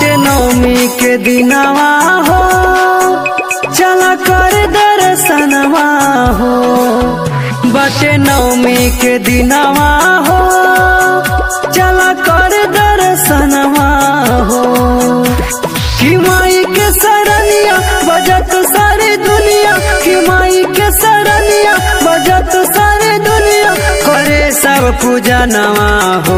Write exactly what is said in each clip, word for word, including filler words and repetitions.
बाटे नवमी के दिनवा हो, चला कर दर्शनवा हो। बाटे नवमी के दिनवा हो, चला कर दर्शनवा हो। कि माई के सरनिया बजत सारी दुनिया, कि माई के सरनिया बजत सारी दुनिया, करे सब पूजा नवा हो।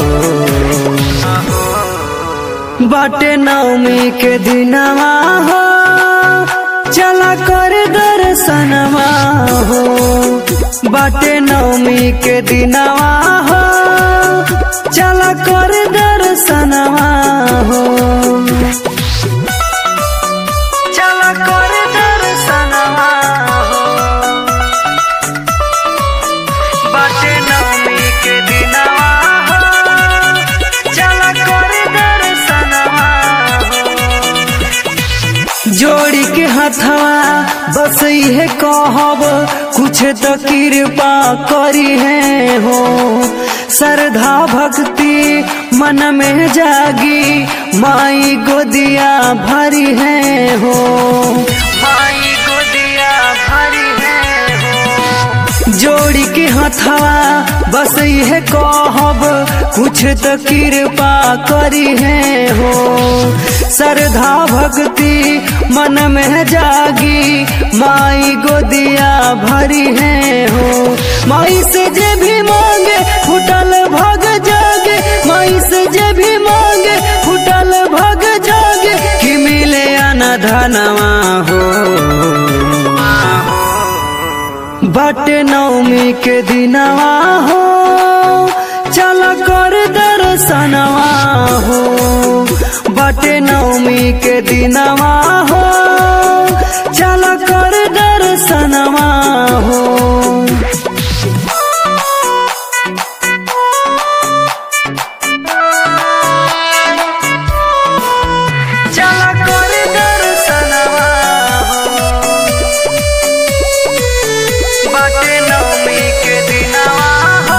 बाटे नवमी के दिनवा हो, चला कर दर्शनवा हो। बाटे नवमी के दिनवा हो, चला कर दर्शनवा हो। चला कर दर्शनवा हो। बाटे नवमी के दिनवा हो, चला कर दर्शनवा हो। जोड़ी के हथवा बस इहे कहब, कुछ तो कृपा करी है हो। श्रद्धा भक्ति मन में जागी, माई गोदिया भरी है हो। माई गोदिया भरी है हो। जोड़ी के हथवा बस यह कहब, कुछ तो कृपा करी है हो। श्रद्धा भक्ति मन में जागी, माई गोदिया भरी है हो। माई से जे भी मांगे फुटल भग जागे, माई से जे भी मांगे फुटल भग जागे, कि मिले अनधनवा हो। बाटे नवमी के दिनवा हो, चला कर दर्शनवा हो। बाटे नवमी के दिनवा हो, चला कर दर्शनवा हो। चला कर दर्शनवा हो। बाटे नवमी के दिनवा हो,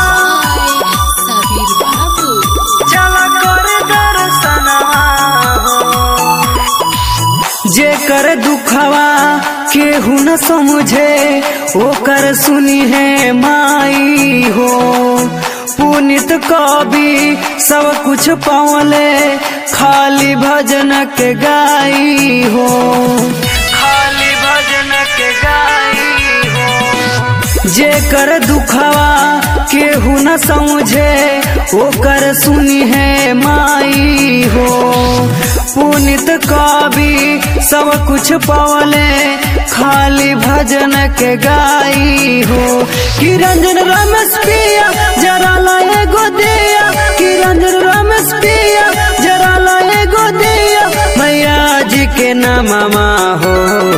चला कर दर्शनवा हो। जेकर दुखवा केहू न समझे, ओकर सुनी है माई हो। पुनित कवि सब कुछ पावले, खाली भजन के गाई हो। खाली भजन के गाई हो। जेकर दुखवा केहू न समझे, ओकर सुनी है माई हो। पुनित कवि सब कुछ पावले, खाली भजन के गाई हो। कि रंजन रमेश पिया जरा लाए गोदिया, कि रंजन रमेश पिया जरा लाए गोदिया, मैया जी के नामवा हो।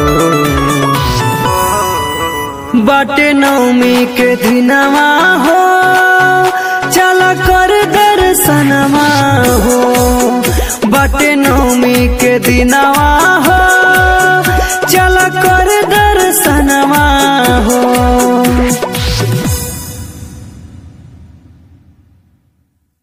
बाटे नवमी के दिनवा हो, चला कर दर्शनवा हो। बाटे नवमी के दिनवा हो,